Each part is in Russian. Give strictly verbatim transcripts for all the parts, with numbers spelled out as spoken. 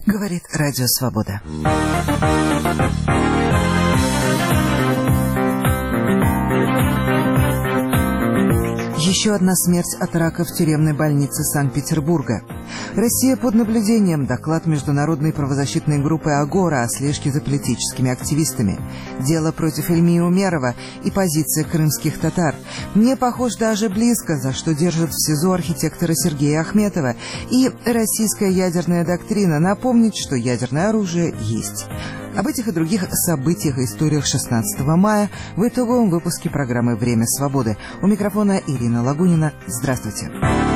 Говорит Радио Свобода. Еще одна смерть от рака в тюремной больнице Санкт-Петербурга. Россия под наблюдением. Доклад международной правозащитной группы «Агора» о слежке за политическими активистами. Дело против Ильмии Умерова и позиция крымских татар. Не похож даже близко, за что держат в СИЗО архитектора Сергея Ахметова. И российская ядерная доктрина. Напомнить, что ядерное оружие есть. Об этих и других событиях и историях шестнадцатого мая в итоговом выпуске программы «Время свободы». У микрофона Ирина Лагунина. Здравствуйте.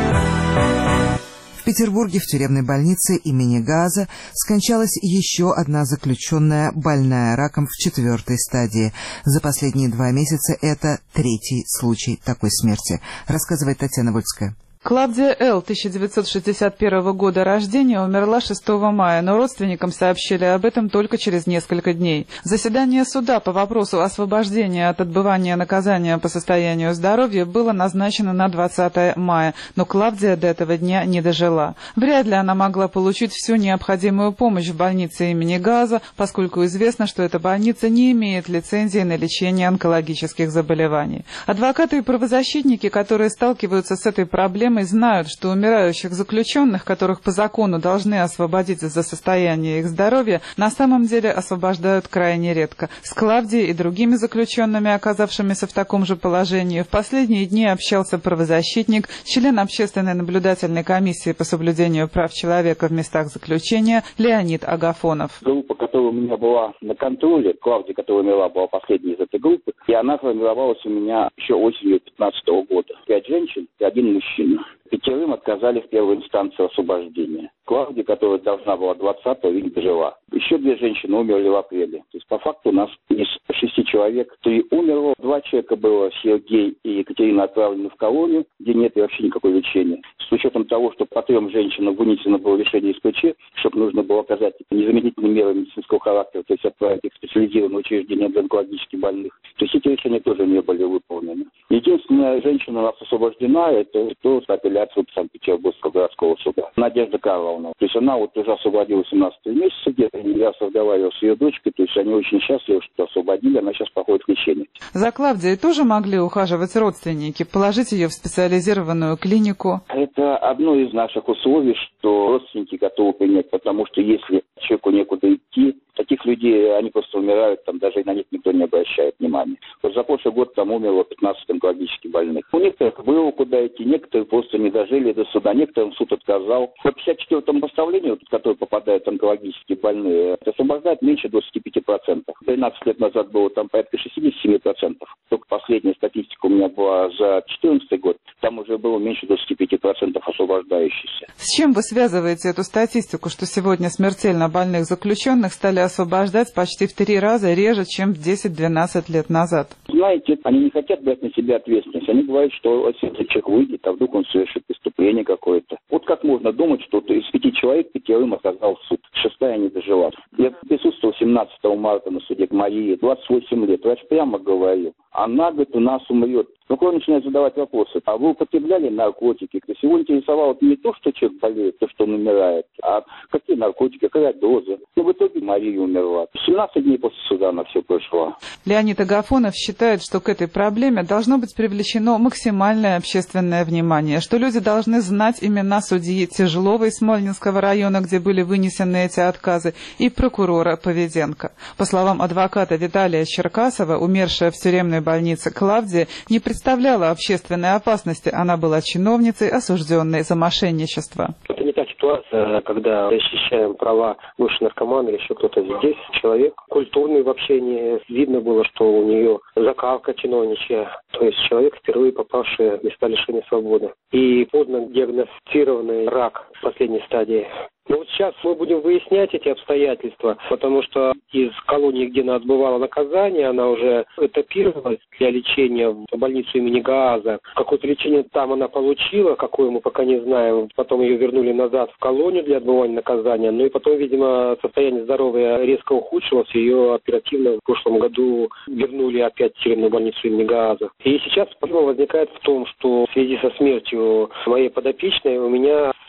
В Петербурге в тюремной больнице имени Гааза скончалась еще одна заключенная, больная раком в четвертой стадии. За последние два месяца это третий случай такой смерти, рассказывает Татьяна Вольская. Клавдия Л., тысяча девятьсот шестьдесят первого года рождения, умерла шестого мая, но родственникам сообщили об этом только через несколько дней. Заседание суда по вопросу освобождения от отбывания наказания по состоянию здоровья было назначено на двадцатое мая, но Клавдия до этого дня не дожила. Вряд ли она могла получить всю необходимую помощь в больнице имени Гааза, поскольку известно, что эта больница не имеет лицензии на лечение онкологических заболеваний. Адвокаты и правозащитники, которые сталкиваются с этой проблемой, знают, что умирающих заключенных, которых по закону должны освободить за состояние их здоровья, на самом деле освобождают крайне редко. С Клавдией и другими заключенными, оказавшимися в таком же положении, в последние дни общался правозащитник, член общественной наблюдательной комиссии по соблюдению прав человека в местах заключения Леонид Агафонов. Группа, которая у меня была на контроле, Клавдия, которая умерла, была последней из этой группы, и она формировалась у меня еще осенью пятнадцатого года. Пять женщин и один мужчина. Пятерым отказали в первой инстанции освобождения. Клавдия, которая должна была двадцатого, не дожила. Еще две женщины умерли в апреле. То есть, по факту, у нас из шести человек три умерло. Два человека было, Сергей и Екатерина, отправлены в колонию, где нет вообще никакого лечения. С учетом того, что по трем женщинам вынесено было решение из ПЧ, чтобы нужно было оказать незамедлительные меры медицинского характера, то есть отправить их в специализированное учреждение для онкологически больных. То есть эти решения тоже не были выполнены. Единственная женщина у нас освобождена, это то с апелляцией Санкт-Петербургского городского суда. Надежда Карловна. То есть она вот уже освободилась в семнадцатом месяце где-то. Я разговаривал с ее дочкой, то есть они очень счастливы, что освободили, она сейчас проходит лечение. За Клавдией тоже могли ухаживать родственники, положить ее в специализированную клинику? Это одно из наших условий, что родственники готовы принять, потому что если человеку некуда идти, таких людей, они просто умирают, там даже на них никто не обращает внимания. Вот за прошлый год там умерло пятнадцать онкологически больных. У некоторых было куда идти, некоторые просто не дожили до суда, некоторым суд отказал. По пятьдесят четвёртому постановлению, в которое попадают онкологически больные, освобождают меньше двадцати пяти процентов. тринадцать лет назад было там порядка шестьдесят семь процентов. Только последняя статистика у меня была за четырнадцатый год, там уже было меньше двадцати пяти процентов освобождающихся. С чем вы связываете эту статистику, что сегодня смертельно больных заключенных стали освобождать почти в три раза реже, чем в десять-двенадцать лет назад? Знаете, они не хотят брать на себя ответственность. Они говорят, что если человек выйдет, а вдруг он совершит преступление какое-то. Вот как можно думать, что из пяти человек пятерым отказал суд. Шестая не дожила. Я присутствовал семнадцатого марта на суде к Марии, двадцать восемь лет. Врач прямо говорил, она, говорит, у нас умрет. Прокурор начинает задавать вопросы. А вы употребляли наркотики? То есть его интересовало не то, что человек болеет, то, что он умирает, а какие наркотики, какая доза. И в итоге Мария умерла. семнадцать дней после суда она все прошла. Леонид Агафонов считает, что к этой проблеме должно быть привлечено максимальное общественное внимание, что люди должны знать имена судьи Тяжелова из Смольнинского района, где были вынесены эти отказы, и прокурора Поведенко. По словам адвоката Виталия Черкасова, умершая в тюремной больнице Клавдия не представляла общественной опасности. Она была чиновницей, осужденной за мошенничество. Это не та ситуация, когда защищаем права бывших наркомана или еще кто-то. Здесь человек культурный в общении. Видно было, что у нее закалка чиновничья. То есть человек, впервые попавший в места лишения свободы. И поздно диагностированный рак в последней стадии. Но вот сейчас мы будем выяснять эти обстоятельства, потому что из колонии, где она отбывала наказание, она уже этапировалась для лечения в больницу имени Гааза. Какое-то лечение там она получила, какое мы пока не знаем. Потом ее вернули назад в колонию для отбывания наказания. Ну и потом, видимо, состояние здоровья резко ухудшилось. Ее оперативно в прошлом году вернули опять в тюремную больницу имени Гааза. И сейчас проблема возникает в том, что в связи со смертью моей подопечной у меня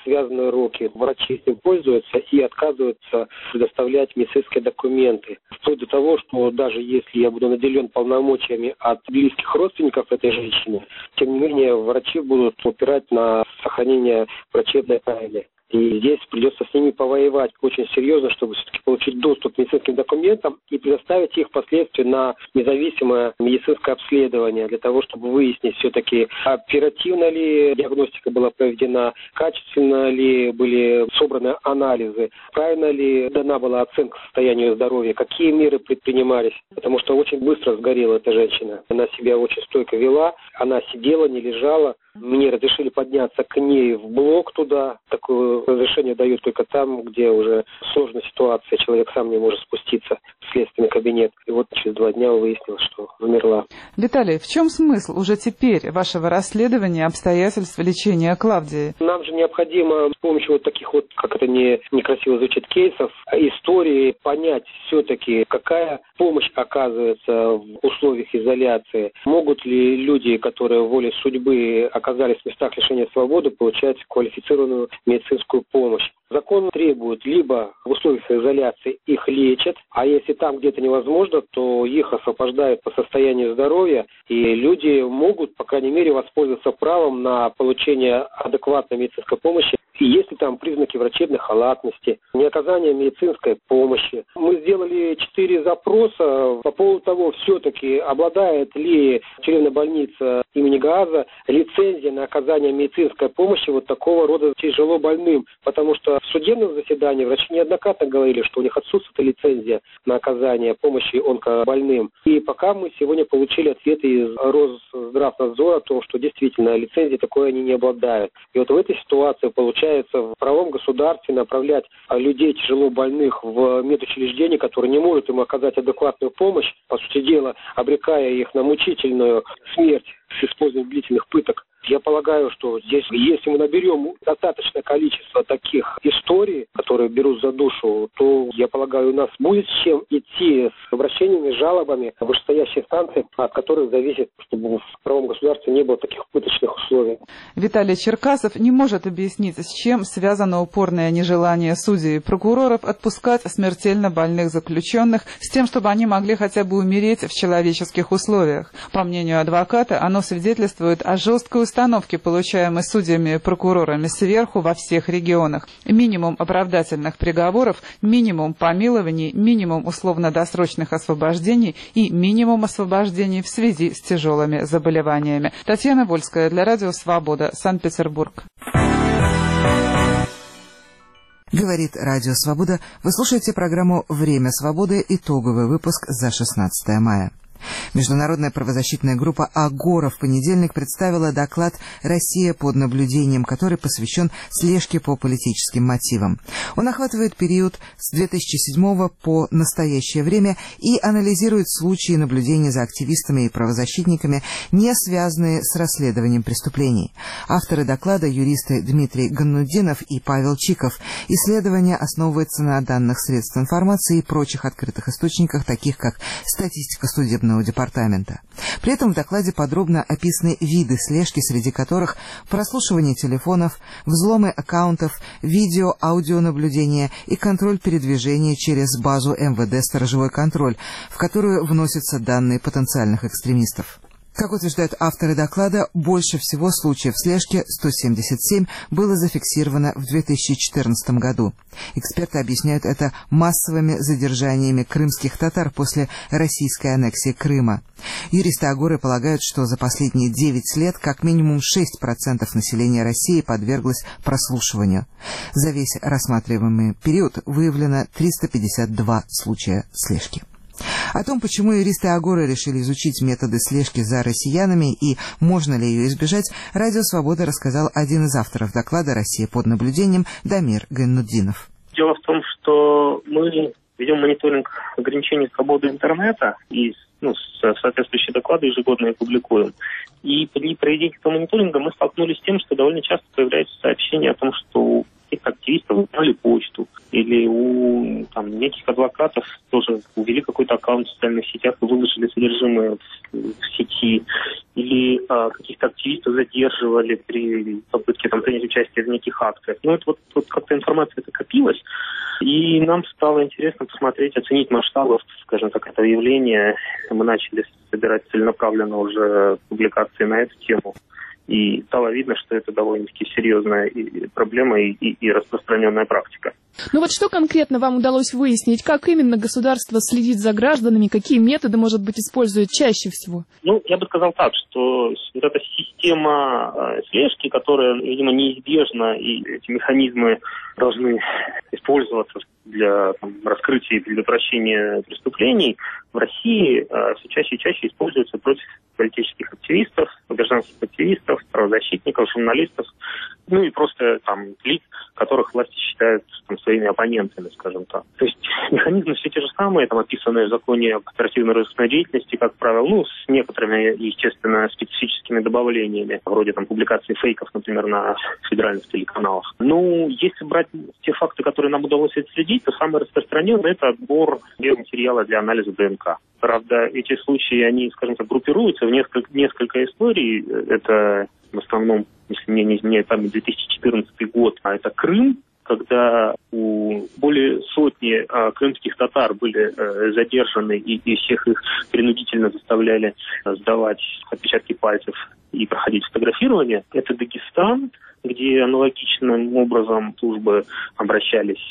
связаны руки. Врачи этим пользуются и отказываются предоставлять медицинские документы. Вплоть до того, что даже если я буду наделен полномочиями от близких родственников этой женщины, тем не менее врачи будут упирать на сохранение врачебной тайны. И здесь придется с ними повоевать очень серьезно, чтобы все-таки получить доступ к медицинским документам и предоставить их впоследствии на независимое медицинское обследование, для того, чтобы выяснить все-таки, оперативно ли диагностика была проведена, качественно ли были собраны анализы, правильно ли дана была оценка состояния здоровья, какие меры предпринимались. Потому что очень быстро сгорела эта женщина. Она себя очень стойко вела, она сидела, не лежала. Мне разрешили подняться к ней в блок туда. Такое разрешение дают только там, где уже сложная ситуация, человек сам не может спуститься в следственный кабинет. И вот через два дня выяснилось, что умерла. Виталий, в чем смысл уже теперь вашего расследования обстоятельств лечения Клавдии? Нам же необходимо с помощью вот таких вот, как это не, некрасиво звучит, кейсов, истории, понять все-таки, какая помощь оказывается в условиях изоляции. Могут ли люди, которые волей судьбы оказались в местах лишения свободы, получать квалифицированную медицинскую помощь? Закон требует либо в условиях изоляции их лечат, а если там где-то невозможно, то их освобождают по состоянию здоровья, и люди могут, по крайней мере, воспользоваться правом на получение адекватной медицинской помощи. И если там признаки врачебной халатности, неоказания медицинской помощи. Мы сделали четыре запроса по поводу того, все-таки обладает ли тюремная больница имени Гааза лицензией на оказание медицинской помощи вот такого рода тяжело больным. Потому что в судебном заседании врачи неоднократно говорили, что у них отсутствует лицензия на оказание помощи онкобольным. И пока мы сегодня получили ответы из Росздравнадзора о том, что действительно лицензии такой они не обладают. И вот в этой ситуации получается в правом государстве направлять людей тяжело больных в медучреждение, которое не может им оказать адекватную помощь, по сути дела, обрекая их на мучительную смерть с использованием длительных пыток. Я полагаю, что здесь, если мы наберем достаточное количество таких историй, которые берут за душу, то, я полагаю, у нас будет с чем идти с обращениями, жалобами в вышестоящие инстанции, от которых зависит, чтобы в правом государстве не было таких пыточных условий. Виталий Черкасов не может объяснить, с чем связано упорное нежелание судей и прокуроров отпускать смертельно больных заключенных с тем, чтобы они могли хотя бы умереть в человеческих условиях. По мнению адвоката, оно свидетельствует о жесткой установке, получаемой судьями и прокурорами сверху во всех регионах. Минимум оправдательных приговоров, минимум помилований, минимум условно-досрочных освобождений и минимум освобождений в связи с тяжелыми заболеваниями. Татьяна Вольская для Радио Свобода, Санкт-Петербург. Говорит Радио Свобода. Вы слушаете программу «Время свободы», итоговый выпуск за шестнадцатое мая. Международная правозащитная группа «Агора» в понедельник представила доклад «Россия под наблюдением», который посвящен слежке по политическим мотивам. Он охватывает период с две тысячи седьмого по настоящее время и анализирует случаи наблюдения за активистами и правозащитниками, не связанные с расследованием преступлений. Авторы доклада — юристы Дмитрий Ганнудинов и Павел Чиков. Исследование основывается на данных средств информации и прочих открытых источниках, таких как статистика судебного департамента. При этом в докладе подробно описаны виды слежки, среди которых прослушивание телефонов, взломы аккаунтов, видео-аудионаблюдение и контроль передвижения через базу эм вэ дэ «Сторожевой контроль», в которую вносятся данные потенциальных экстремистов. Как утверждают авторы доклада, больше всего случаев слежки, сто семьдесят семь, было зафиксировано в две тысячи четырнадцатом году. Эксперты объясняют это массовыми задержаниями крымских татар после российской аннексии Крыма. Юристы Агоры полагают, что за последние девять лет как минимум шесть процентов населения России подверглось прослушиванию. За весь рассматриваемый период выявлено триста пятьдесят два случая слежки. О том, почему юристы Агоры решили изучить методы слежки за россиянами и можно ли ее избежать, Радио Свобода рассказал один из авторов доклада «Россия под наблюдением» Дамир Ганнудинов. Дело в том, что мы ведем мониторинг ограничений свободы интернета и ну, соответствующие доклады ежегодно их публикуем. И при проведении этого мониторинга мы столкнулись с тем, что довольно часто появляются сообщения о том, что у каких-то активистов украли почту, или у там, неких адвокатов тоже увели какой-то аккаунт в социальных сетях и выложили содержимое в сети, или а, каких-то активистов задерживали при попытке там, принять участие в неких акциях. Ну, это вот, вот как-то информация это копилась, и нам стало интересно посмотреть, оценить масштабы, скажем так, этого явления. Мы начали собирать целенаправленно уже публикации на эту тему. И стало видно, что это довольно-таки серьезная и проблема и, и, и распространенная практика. Ну вот что конкретно вам удалось выяснить? Как именно государство следит за гражданами? Какие методы, может быть, использует чаще всего? Ну, я бы сказал так, что вот эта система слежки, которая, видимо, неизбежна, и эти механизмы должны использоваться для там, раскрытия и предотвращения преступлений, в России э, все чаще и чаще используются против политических активистов, гражданских активистов, правозащитников, журналистов, ну и просто там лиц, которых власти считают там, своими оппонентами, скажем так. То есть механизмы все те же самые, там описанные в законе об оперативно-розыскной деятельности, как правило, ну, с некоторыми, естественно, специфическими добавлениями, вроде там публикации фейков, например, на федеральных телеканалах. Ну, если брать те факты, которые нам удалось отследить, то самое распространенное – это отбор биоматериала для анализа ДНК. Правда, эти случаи, они, скажем так, группируются в несколько, несколько историй. Это в основном, если мне не изменяет память, две тысячи четырнадцатый год, а это Крым, когда у более сотни а, крымских татар были а, задержаны, и, и всех их принудительно заставляли а, сдавать отпечатки пальцев и проходить фотографирование. Это Дагестан, где аналогичным образом службы обращались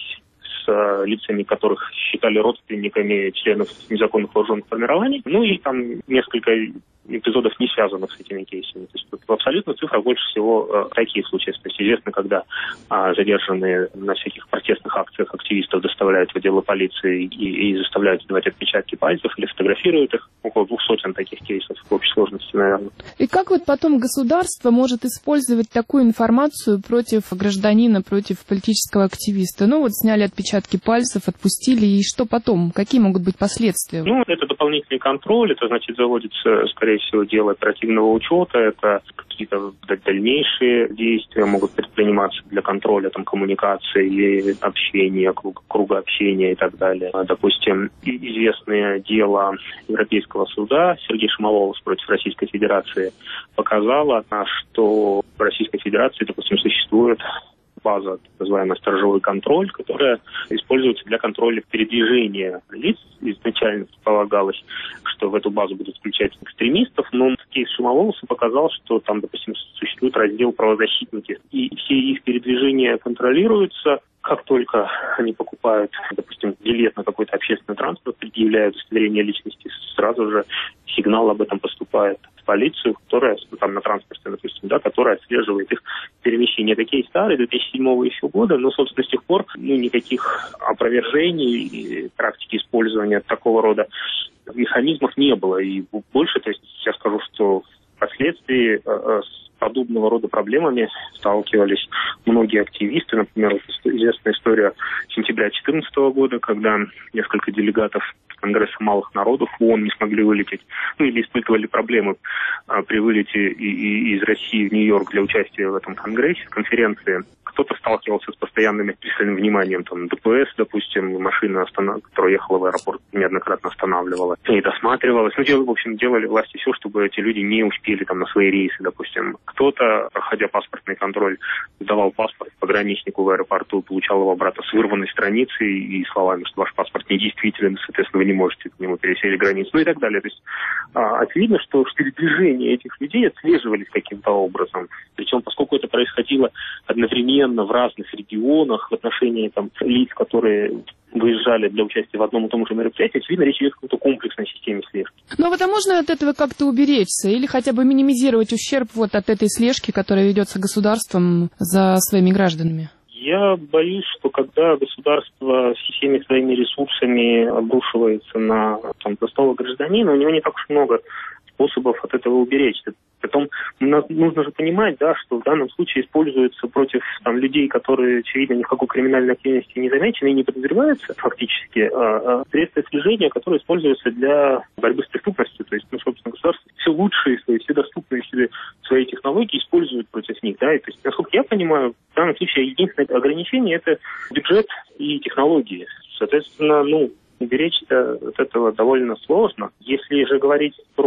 с лицами, которых считали родственниками членов незаконных вооруженных формирований. Ну и там несколько эпизодов, не связанных с этими кейсами. То есть в абсолютных цифрах больше всего э, такие случаи. То есть известно, когда э, задержанные на всяких протестных акциях активистов доставляют в отделы полиции и, и заставляют сдавать отпечатки пальцев или фотографируют их. Около двух сотен таких кейсов в общей сложности, наверное. И как вот потом государство может использовать такую информацию против гражданина, против политического активиста? Ну вот сняли отпечатки пальцев, отпустили, и что потом? Какие могут быть последствия? Ну, это дополнительный контроль, это значит заводится, скорее всего, дело оперативного учета, это какие-то дальнейшие действия могут предприниматься для контроля там, коммуникации или общения, круга, круга общения и так далее. Допустим, известное дело Европейского суда Сергея Шумоволоса против Российской Федерации показало, что в Российской Федерации, допустим, существует база, так называемый сторожевой контроль, которая используется для контроля передвижения лиц. Изначально предполагалось, что в эту базу будут включать экстремистов, но кейс Шумоволоса показал, что там, допустим, существует раздел правозащитники, и все их передвижения контролируются. Как только они покупают, допустим, билет на какой-то общественный транспорт, предъявляют удостоверение личности, сразу же сигнал об этом поступает в полицию, которая там на транспорте, допустим, да, которая отслеживает их перемещение. Это кейс старый, две тысячи седьмого еще года, но, собственно, с тех пор ну, никаких опровержений и практики использования такого рода механизмов не было. И больше, то есть я скажу, что впоследствии э, с подобного рода проблемами сталкивались многие активисты. Например, известная история сентября две тысячи четырнадцатого года, когда несколько делегатов Конгресса малых народов ООН не смогли вылететь, ну или испытывали проблемы а, при вылете и, и, из России в Нью-Йорк для участия в этом конгрессе, конференции. Кто-то сталкивался с постоянным пристальным вниманием, там, ДПС, допустим, машина, которая ехала в аэропорт, неоднократно останавливала и досматривалась. Ну, дел, в общем, делали власти все, чтобы эти люди не успели там на свои рейсы, допустим. Кто-то, проходя паспортный контроль, сдавал паспорт пограничнику в аэропорту, получал его обратно с вырванной страницей и словами, что ваш паспорт недействителен, соответственно, вы не можете к нему пересечь границу, ну и так далее. То есть а, очевидно, что передвижения этих людей отслеживались каким-то образом. Причем, поскольку это происходило одновременно в разных регионах в отношении там, лиц, которые выезжали для участия в одном и том же мероприятии, очевидно, речь идет о какой-то комплексной системе слежки. Ну а вот а можно от этого как-то уберечься или хотя бы минимизировать ущерб вот от этой слежки, которая ведется государством за своими гражданами? Я боюсь, что когда государство всеми своими ресурсами обрушивается на там, простого гражданина, у него не так уж много способов от этого уберечься. Потом нужно же понимать, да, что в данном случае используется против там, людей, которые, очевидно, ни в какой криминальной активности не замечены и не подозреваются фактически, а, а средства слежения, которые используются для борьбы с преступностью. То есть, ну, собственно, государство все лучшие свои, все доступные себе свои технологии используют против них. Да, и, то есть, насколько я понимаю, в данном случае единственное ограничение – это бюджет и технологии. Соответственно, ну, уберечься от этого довольно сложно. Если же говорить про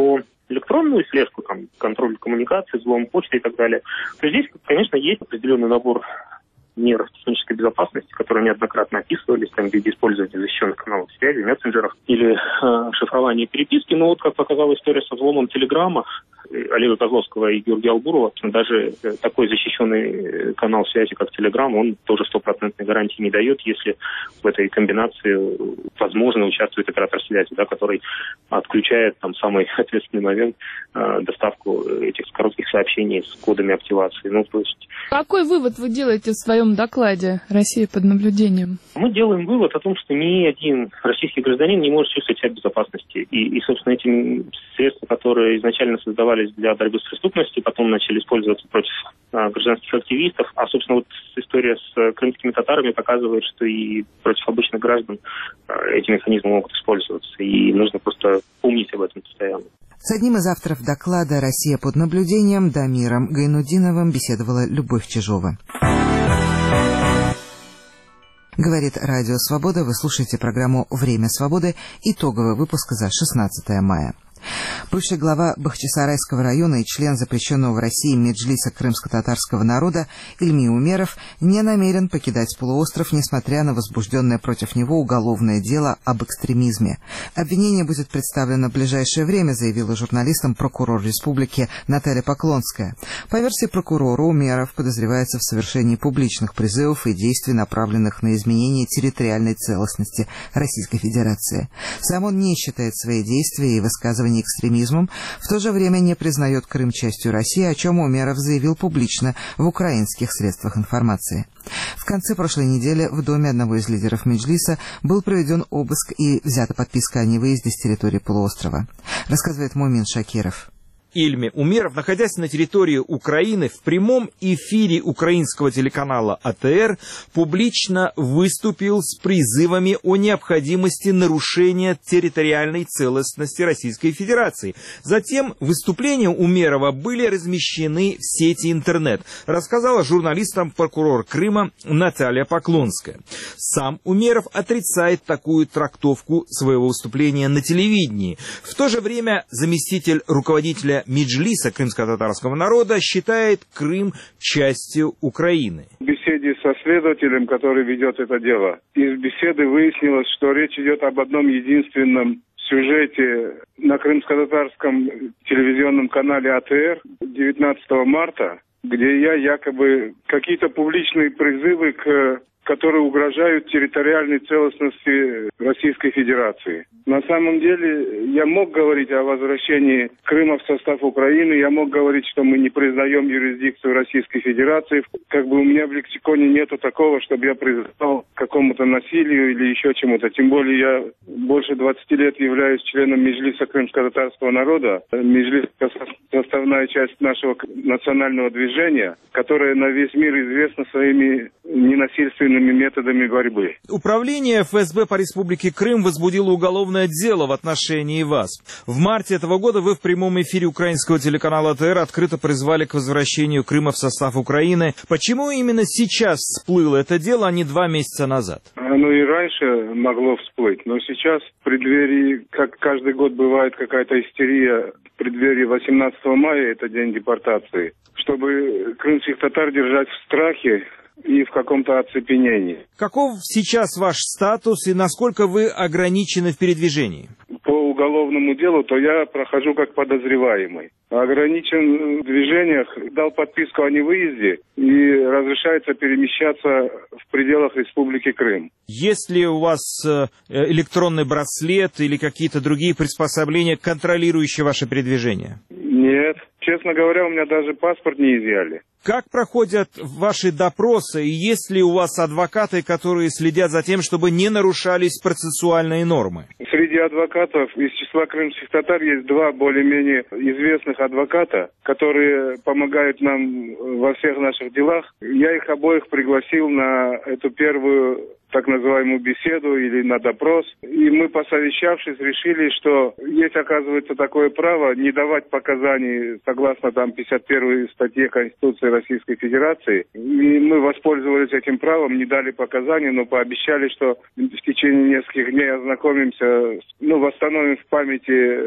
электронную слежку, там, контроль коммуникации, взлом почты и так далее, то здесь, конечно, есть определенный набор мер технической безопасности, которые неоднократно описывались, там, в виде использования защищенных каналов связи, мессенджеров или э, шифрования переписки. Но вот, как показала история со взломом Телеграма Олега Козловского и Георгия Албурова, даже такой защищенный канал связи, как Телеграм, он тоже стопроцентной гарантии не дает, если в этой комбинации, возможно, участвует оператор связи, да, который отключает там самый ответственный момент э, доставку этих коротких сообщений с кодами активации. Ну, то есть... Какой вывод вы делаете в своем докладе «Россия под наблюдением»? Мы делаем вывод о том, что ни один российский гражданин не может чувствовать себя в безопасности. И, и, собственно, эти средства, которые изначально создавались для борьбы с преступностью, потом начали использоваться против а, гражданских активистов. А, собственно, вот история с крымскими татарами показывает, что и против обычных граждан а, эти механизмы могут использоваться. И нужно просто помнить об этом постоянно. С одним из авторов доклада «Россия под наблюдением» Дамиром Гайнудиновым беседовала Любовь Чижова. Говорит Радио Свобода. Вы слушаете программу «Время свободы». Итоговый выпуск за шестнадцатое мая. Бывший глава Бахчисарайского района и член запрещенного в России Меджлиса крымско-татарского народа Ильми Умеров не намерен покидать полуостров, несмотря на возбужденное против него уголовное дело об экстремизме. Обвинение будет представлено в ближайшее время, заявила журналистам прокурор республики Наталья Поклонская. По версии прокурора, Умеров подозревается в совершении публичных призывов и действий, направленных на изменение территориальной целостности Российской Федерации. Сам он не считает свои действия и высказывания экстремизмом, в то же время не признает Крым частью России, о чем Умеров заявил публично в украинских средствах информации. В конце прошлой недели в доме одного из лидеров Меджлиса был проведен обыск и взята подписка о невыезде с территории полуострова. Рассказывает Мумин Шакиров. Ильми Умеров, находясь на территории Украины, в прямом эфире украинского телеканала А Тэ Эр публично выступил с призывами о необходимости нарушения территориальной целостности Российской Федерации. Затем выступления Умерова были размещены в сети интернет, рассказала журналистам прокурор Крыма Наталья Поклонская. Сам Умеров отрицает такую трактовку своего выступления на телевидении. В то же время заместитель руководителя Меджлиса крымско-татарского народа считает Крым частью Украины. В беседе со следователем, который ведет это дело, из беседы выяснилось, что речь идет об одном единственном сюжете на крымско-татарском телевизионном канале А Тэ Эр девятнадцатого марта, где я якобы какие-то публичные призывы, к, которые угрожают территориальной целостности Российской Федерации. На самом деле, я мог говорить о возвращении Крыма в состав Украины, я мог говорить, что мы не признаем юрисдикцию Российской Федерации. Как бы у меня в лексиконе нету такого, чтобы я признал какому-то насилию или еще чему-то. Тем более я больше двадцати лет являюсь членом Меджлиса крымско-татарского народа. Меджлис – составная часть нашего национального движения, которое на весь мир известно своими ненасильственными методами борьбы. Управление Эф Эс Бэ по Республике Крым возбудило уголовное дело в отношении вас. В марте этого года вы в прямом эфире украинского телеканала А Тэ Эр открыто призвали к возвращению Крыма в состав Украины. Почему именно сейчас всплыло это дело, а не два месяца назад? Оно и раньше могло всплыть, но сейчас в преддверии, как каждый год бывает какая-то истерия, в преддверии восемнадцатого мая, это день депортации, чтобы крымских татар держать в страхе и в каком-то оцепенении. Каков сейчас ваш статус и насколько вы ограничены в передвижении? По уголовному делу, то я прохожу как подозреваемый. Ограничен в движениях, дал подписку о невыезде и разрешается перемещаться в пределах Республики Крым. Есть ли у вас электронный браслет или какие-то другие приспособления, контролирующие ваше передвижение? Нет. Честно говоря, у меня даже паспорт не изъяли. Как проходят ваши допросы, и есть ли у вас адвокаты, которые следят за тем, чтобы не нарушались процессуальные нормы? Среди адвокатов из числа крымских татар есть два более-менее известных адвоката, которые помогают нам во всех наших делах. Я их обоих пригласил на эту первую так называемую беседу или на допрос. И мы, посовещавшись, решили, что есть, оказывается, такое право не давать показаний согласно там пятьдесят первой статье Конституции Российской Федерации. И мы воспользовались этим правом, не дали показания, но пообещали, что в течение нескольких дней ознакомимся, ну, восстановим в памяти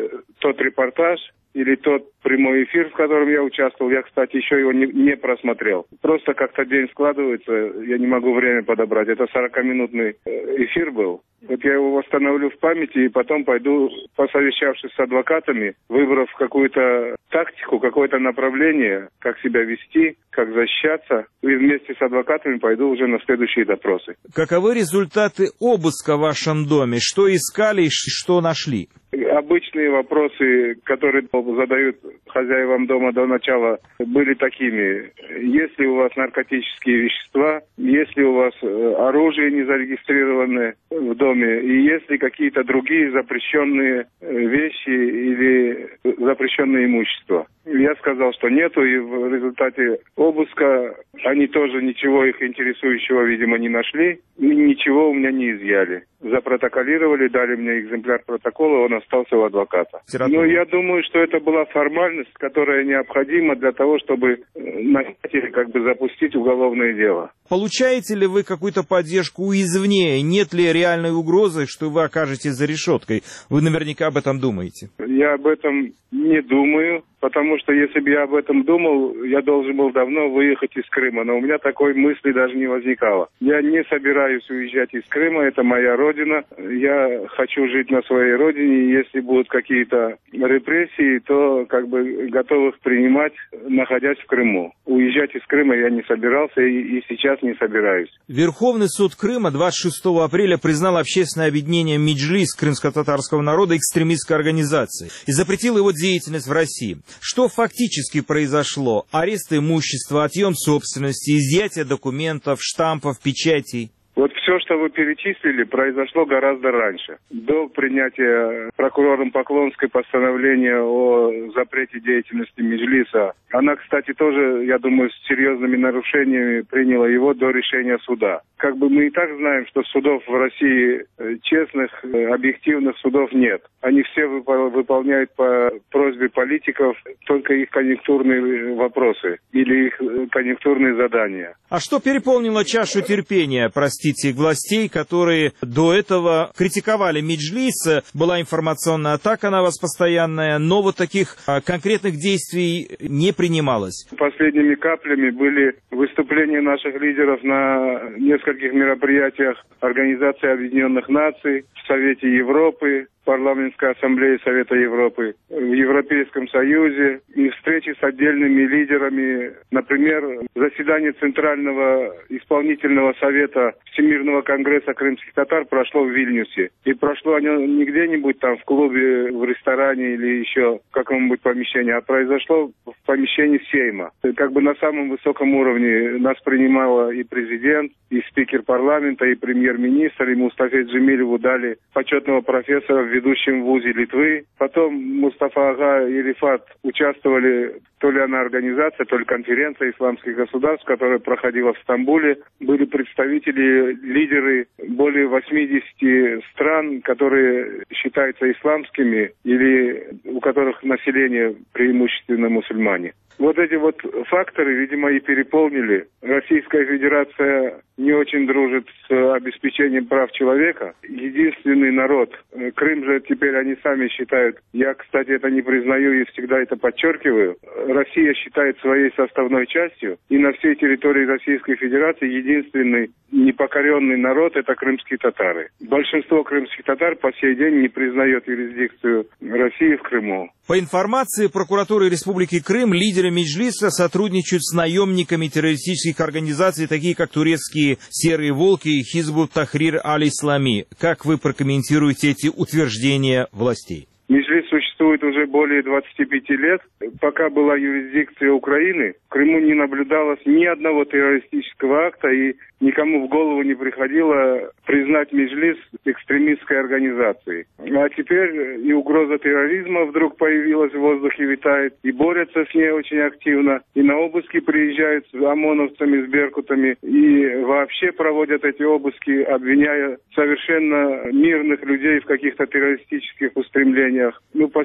тот репортаж или тот прямой эфир, в котором я участвовал. Я, кстати, еще его не, не просмотрел. Просто как-то день складывается, я не могу время подобрать. Это сорокаминутный эфир был. Вот я его восстановлю в памяти и потом пойду, посовещавшись с адвокатами, выбрав какую-то тактику, какое-то направление, как себя вести, как защищаться, и вместе с адвокатами пойду уже на следующие допросы. Каковы результаты обыска в вашем доме? Что искали и что нашли? Обычные вопросы, которые задают хозяевам дома до начала, были такими. Есть ли у вас наркотические вещества? Есть ли у вас оружие незарегистрированное в доме? И есть ли какие-то другие запрещенные вещи или запрещенное имущество? Я сказал, что нету, и в результате обыска они тоже ничего их интересующего, видимо, не нашли, и ничего у меня не изъяли. Запротоколировали, дали мне экземпляр протокола, он остался у адвоката. Но я думаю, что это была формальность, которая необходима для того, чтобы начать или как бы запустить уголовное дело. Получаете ли вы какую-то поддержку извне? Нет ли реальной угрозы, что вы окажетесь за решеткой? Вы наверняка об этом думаете. Я об этом не думаю, потому что если бы я об этом думал, я должен был давно выехать из Крыма, но у меня такой мысли даже не возникало. Я не собираюсь уезжать из Крыма, это моя родина, я хочу жить на своей родине, и если будут какие-то репрессии, то как бы готов их принимать, находясь в Крыму. Уезжать из Крыма я не собирался и, и сейчас не собираюсь. Верховный суд Крыма двадцать шестого апреля признал общественное объединение «Меджлис» крымско-татарского народа экстремистской организацией и запретил его деятельность в России. Что фактически произошло? Арест имущества, отъем собственности, изъятие документов, штампов, печатей? Вот все, что вы перечислили, произошло гораздо раньше. До принятия прокурором Поклонской постановления о запрете деятельности Меджлиса. Она, кстати, тоже, я думаю, с серьезными нарушениями приняла его до решения суда. Как бы мы и так знаем, что судов в России честных, объективных судов нет. Они все выполняют по просьбе политиков только их конъюнктурные вопросы или их конъюнктурные задания. А что переполнило чашу терпения, простите, властей, которые до этого критиковали Меджлис? Была информационная атака на вас постоянная, но вот таких конкретных действий не принималось. Последними каплями были выступления наших лидеров на нескольких мероприятиях Организации Объединенных Наций, в Совете Европы, Парламентской ассамблее Совета Европы, в Европейском Союзе и встречи с отдельными лидерами. Например, заседание Центрального исполнительного совета Всемирного конгресса крымских татар прошло в Вильнюсе. И прошло оно не где-нибудь там в клубе, в ресторане или еще в каком-нибудь помещении, а произошло в помещении Сейма. Как бы на самом высоком уровне нас принимала и президент, и спикер парламента, и премьер-министр, и Мустафе Джемилеву дали почетного профессора в ведущем вузе Литвы. Потом Мустафа Ага и Рифат участвовали, то ли она организация, то ли конференция исламских государств, которая проходила в Стамбуле. Были представители, лидеры более восьмидесяти стран, которые считаются исламскими или у которых население преимущественно мусульмане. Вот эти вот факторы, видимо, и переполнили. Российская Федерация не очень дружит с обеспечением прав человека. Единственный народ, Крым же теперь они сами считают, я, кстати, это не признаю и всегда это подчеркиваю, Россия считает своей составной частью, и на всей территории Российской Федерации единственный непокоренный народ – это крымские татары. Большинство крымских татар по сей день не признает юрисдикцию России в Крыму. По информации прокуратуры Республики Крым, лидеры Меджлиса сотрудничают с наемниками террористических организаций, такие как турецкие «Серые волки» и Хизбут Тахрир Аль-Ислами. Как вы прокомментируете эти утверждения властей? Меджлис существует уже более двадцати пяти лет. Пока была юрисдикция Украины, в Крыму не наблюдалось ни одного террористического акта, и никому в голову не приходило признать Меджлис экстремистской организацией. А теперь и угроза терроризма вдруг появилась, в воздухе витает, и борются с ней очень активно, и на обыски приезжают с ОМОНовцами, с беркутами, и вообще проводят эти обыски, обвиняя совершенно мирных людей в каких-то террористических устремлениях. Ну, по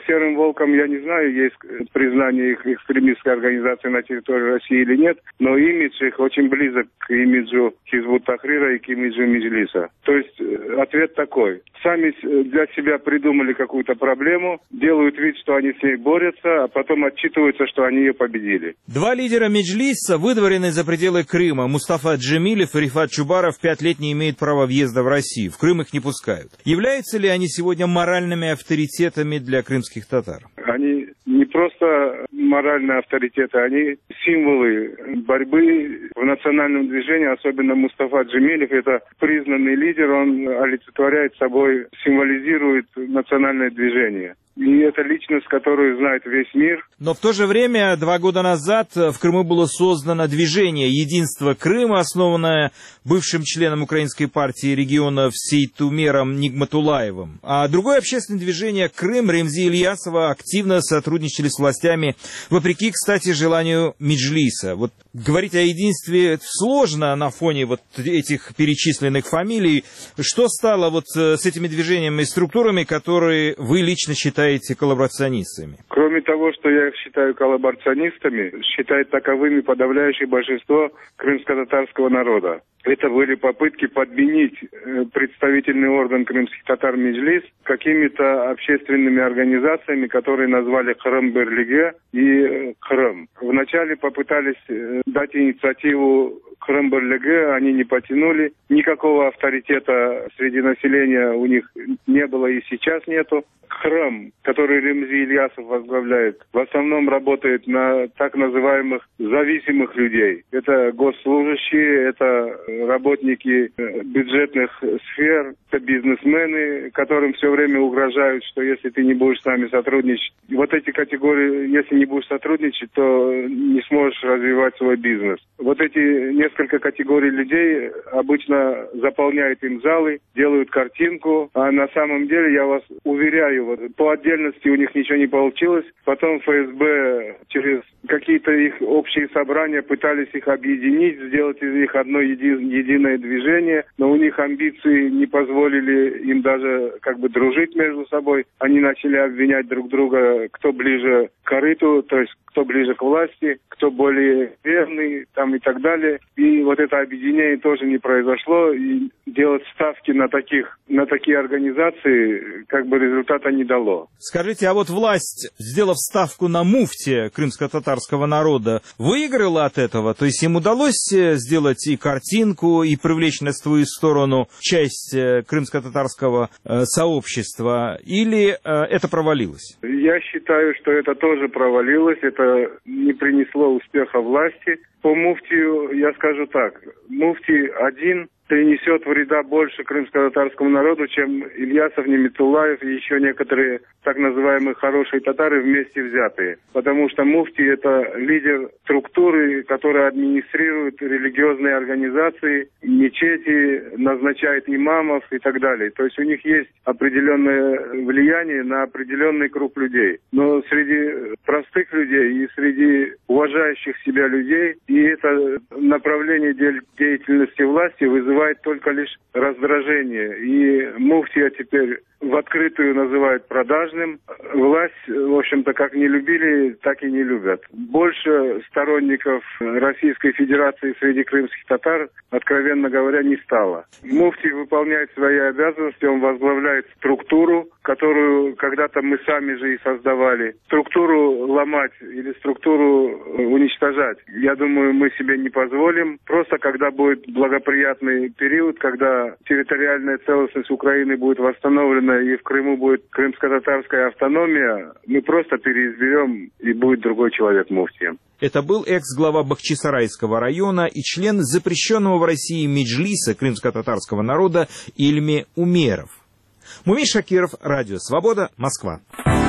«Серым волком» я не знаю, есть признание их экстремистской организации на территории России или нет, но имидж их очень близок к имиджу Хизбут Тахрира и к имиджу Меджлиса. То есть ответ такой. Сами для себя придумали какую-то проблему, делают вид, что они с ней борются, а потом отчитываются, что они ее победили. Два лидера Меджлиса выдворены за пределы Крыма. Мустафа Джемилев и Рифат Чубаров пять лет не имеют права въезда в Россию. В Крым их не пускают. Являются ли они сегодня моральными авторитетами для крымских татар? Они не просто моральные авторитеты, они символы борьбы в национальном движении, особенно Мустафа Джемилев. Это признанный лидер, он олицетворяет собой, символизирует национальное движение. И это личность, которую знает весь мир. Но в то же время, два года назад в Крыму было создано движение «Единство Крыма», основанное бывшим членом украинской партии региона Сейтумером Нигматулаевым. А другое общественное движение «Крым» Ремзи Ильясова активно сотрудничали с властями, вопреки, кстати, желанию Меджлиса. Вот говорить о единстве сложно на фоне вот этих перечисленных фамилий. Что стало вот с этими движениями и структурами, которые вы лично считаете коллаборационистами? Кроме того, что я их считаю коллаборационистами, считает таковыми подавляющее большинство крымско-татарского народа. Это были попытки подменить представительный орган крымских татар Меджлис какими-то общественными организациями, которые назвали Крым-Берлиге и Крым. Вначале попытались дать инициативу Крым-Берлиге, они не потянули. Никакого авторитета среди населения у них не было и сейчас нету. Крым, который Ремзи Ильясов возглавляет, в основном работает на так называемых зависимых людей. Это госслужащие, это работники бюджетных сфер, это бизнесмены, которым все время угрожают, что если ты не будешь с нами сотрудничать, вот эти категории, если не будешь сотрудничать, то не сможешь развивать свой бизнес. Вот эти несколько категорий людей обычно заполняют им залы, делают картинку, а на самом деле, я вас уверяю, вот, по отдельности у них ничего не получилось. Потом эф эс бэ через какие-то их общие собрания пытались их объединить, сделать из них одно еди- единое движение, но у них амбиции не позволили им даже как бы дружить между собой. Они начали обвинять друг друга, кто ближе к корыту, то есть кто ближе к власти, кто более верный, там и так далее. И вот это объединение тоже не произошло. И делать ставки на таких, на такие организации, как бы результата не дало. Скажите, а вот власть, сделав ставку на муфти крымско-татарского народа, выиграла от этого? То есть им удалось сделать и картинку, и привлечь на свою сторону часть крымско-татарского сообщества? Или это провалилось? Я считаю, что это тоже провалилось. Это не принесло успеха власти. По муфтию я скажу так. Муфтий один принесет вреда больше крымско-татарскому народу, чем Ильясов, Немитуллаев и еще некоторые так называемые хорошие татары вместе взятые. Потому что муфти – это лидер структуры, которая администрирует религиозные организации, мечети, назначает имамов и так далее. То есть у них есть определенное влияние на определенный круг людей. Но среди простых людей и среди уважающих себя людей, и это направление деятельности власти вызывает только лишь раздражение. И муфтия теперь в открытую называют продажным. Власть, в общем-то, как не любили, так и не любят. Больше сторонников Российской Федерации среди крымских татар, откровенно говоря, не стало. Муфтий выполняет свои обязанности, он возглавляет структуру, которую когда-то мы сами же и создавали. Структуру ломать или структуру уничтожать, я думаю, мы себе не позволим. Просто когда будет благоприятный период, когда территориальная целостность Украины будет восстановлена и в Крыму будет крымско-татарская автономия, мы просто переизберем, и будет другой человек муфтием. Это был экс-глава Бахчисарайского района и член запрещенного в России Меджлиса крымско-татарского народа Ильми Умеров. Мумин Шакиров, Радио Свобода, Москва.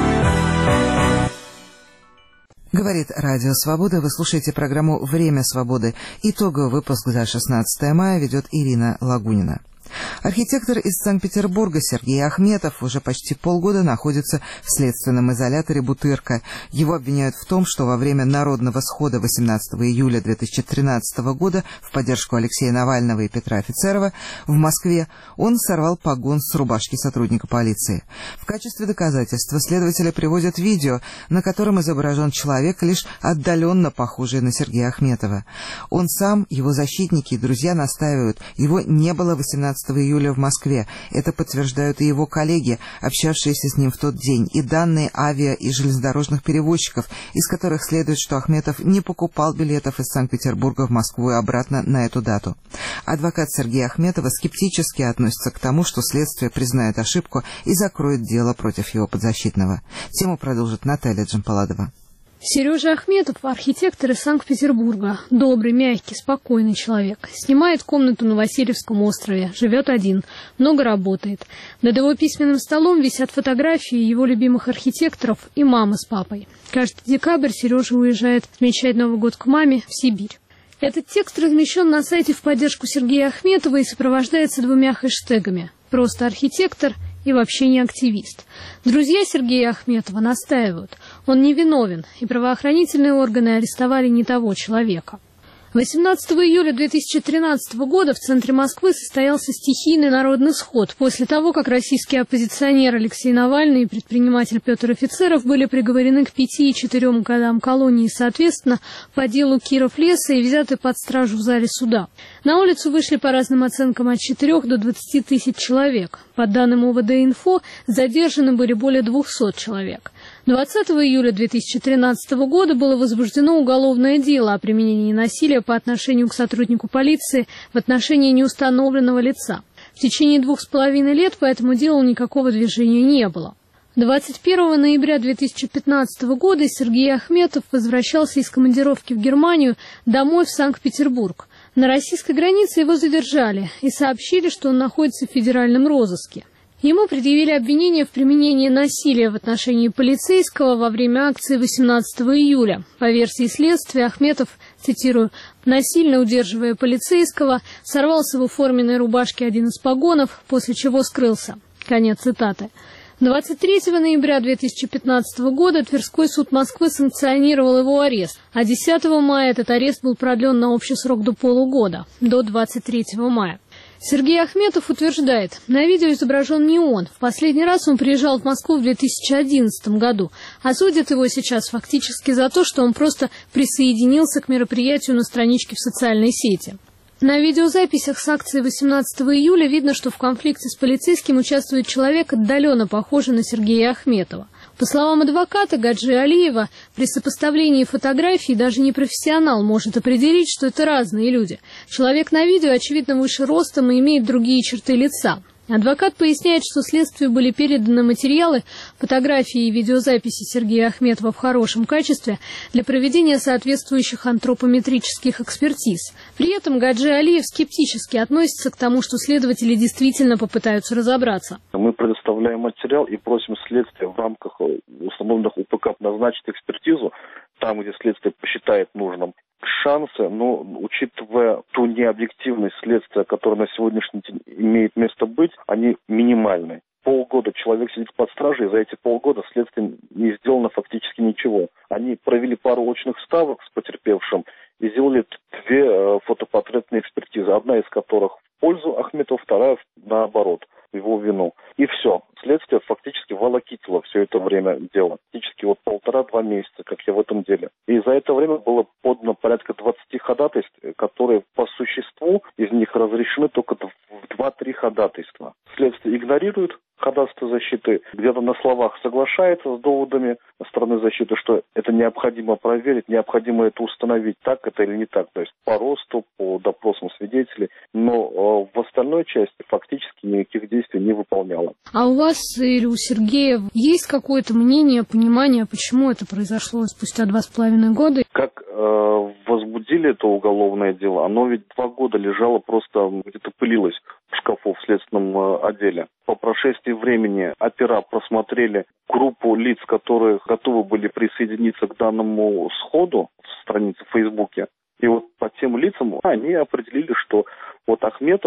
Говорит Радио Свобода. Вы слушаете программу «Время свободы». Итоговый выпуск за шестнадцатое мая ведет Ирина Лагунина. Архитектор из Санкт-Петербурга Сергей Ахметов уже почти полгода находится в следственном изоляторе «Бутырка». Его обвиняют в том, что во время народного схода восемнадцатого июля две тысячи тринадцатого года в поддержку Алексея Навального и Петра Офицерова в Москве он сорвал погон с рубашки сотрудника полиции. В качестве доказательства следователи приводят видео, на котором изображен человек, лишь отдаленно похожий на Сергея Ахметова. Он сам, его защитники и друзья настаивают, его не было восемнадцатого июля в Москве. Это подтверждают и его коллеги, общавшиеся с ним в тот день, и данные авиа- и железнодорожных перевозчиков, из которых следует, что Ахметов не покупал билетов из Санкт-Петербурга в Москву и обратно на эту дату. Адвокат Сергея Ахметова скептически относится к тому, что следствие признает ошибку и закроет дело против его подзащитного. Тему продолжит Наталья Джампаладова. Сережа Ахметов – архитектор из Санкт-Петербурга. Добрый, мягкий, спокойный человек. Снимает комнату на Васильевском острове. Живет один. Много работает. Над его письменным столом висят фотографии его любимых архитекторов и мамы с папой. Каждый декабрь Сережа уезжает отмечать Новый год к маме в Сибирь. Этот текст размещен на сайте в поддержку Сергея Ахметова и сопровождается двумя хэштегами «Просто архитектор» и вообще не активист. Друзья Сергея Ахметова настаивают, он невиновен, и правоохранительные органы арестовали не того человека. восемнадцатого июля две тысячи тринадцатого года в центре Москвы состоялся стихийный народный сход после того, как российский оппозиционер Алексей Навальный и предприниматель Петр Офицеров были приговорены к пяти и четырем годам колонии, соответственно, по делу Киров-Леса и взяты под стражу в зале суда. На улицу вышли по разным оценкам от четырёх до двадцати тысяч человек. По данным ОВД-Инфо, задержаны были более двухсот человек. двадцатого июля две тысячи тринадцатого года было возбуждено уголовное дело о применении насилия по отношению к сотруднику полиции в отношении неустановленного лица. В течение двух с половиной лет по этому делу никакого движения не было. двадцать первого ноября две тысячи пятнадцатого года Сергей Ахметов возвращался из командировки в Германию домой в Санкт-Петербург. На российской границе его задержали и сообщили, что он находится в федеральном розыске. Ему предъявили обвинение в применении насилия в отношении полицейского во время акции восемнадцатого июля. По версии следствия, Ахметов, цитирую, «насильно удерживая полицейского, сорвал с его форменной рубашки один из погонов, после чего скрылся». Конец цитаты. двадцать третьего ноября две тысячи пятнадцатого года Тверской суд Москвы санкционировал его арест, а десятого мая этот арест был продлен на общий срок до полугода, до двадцать третьего мая. Сергей Ахметов утверждает, на видео изображен не он. В последний раз он приезжал в Москву в две тысячи одиннадцатом году, а судят его сейчас фактически за то, что он просто присоединился к мероприятию на страничке в социальной сети. На видеозаписях с акции восемнадцатого июля видно, что в конфликте с полицейским участвует человек, отдаленно похожий на Сергея Ахметова. По словам адвоката Гаджи Алиева, при сопоставлении фотографий даже непрофессионал может определить, что это разные люди. Человек на видео, очевидно, выше ростом и имеет другие черты лица. Адвокат поясняет, что следствию были переданы материалы, фотографии и видеозаписи Сергея Ахметова в хорошем качестве для проведения соответствующих антропометрических экспертиз. При этом Гаджи Алиев скептически относится к тому, что следователи действительно попытаются разобраться. Мы предоставляем материал и просим следствие в рамках установленных УПК назначить экспертизу там, где следствие посчитает нужным. Шансы, но учитывая ту необъективность следствия, которая на сегодняшний день имеет место быть, они минимальны. Полгода человек сидит под стражей, и за эти полгода следствием не сделано фактически ничего. Они провели пару очных ставок с потерпевшим и сделали две э, фотопортретные экспертизы, одна из которых в пользу Ахметова, вторая наоборот, в его вину. И все. Следствие фактически волокитило все это время дело. Фактически вот полтора-два месяца, как я в этом деле. И за это время было подано порядка двадцати ходатайств, которые по существу из них разрешены только в два-три ходатайства. Следствие игнорирует ходатайство защиты, где-то на словах соглашается с доводами стороны защиты, что это необходимо проверить, необходимо это установить, так это или не так, то есть по росту, по допросам свидетелей, но э, в остальной части фактически никаких действий не выполняла. А у вас или у Сергея есть какое-то мнение, понимание, почему это произошло спустя два с половиной года? Как э, возбудили это уголовное дело, оно ведь два года лежало просто где-то пылилось в шкафу в следственном э, отделе. По прошествии времени опера просмотрели группу лиц, которые готовы были присоединиться к данному сходу в странице в Фейсбуке. И вот по тем лицам они определили, что вот Ахметов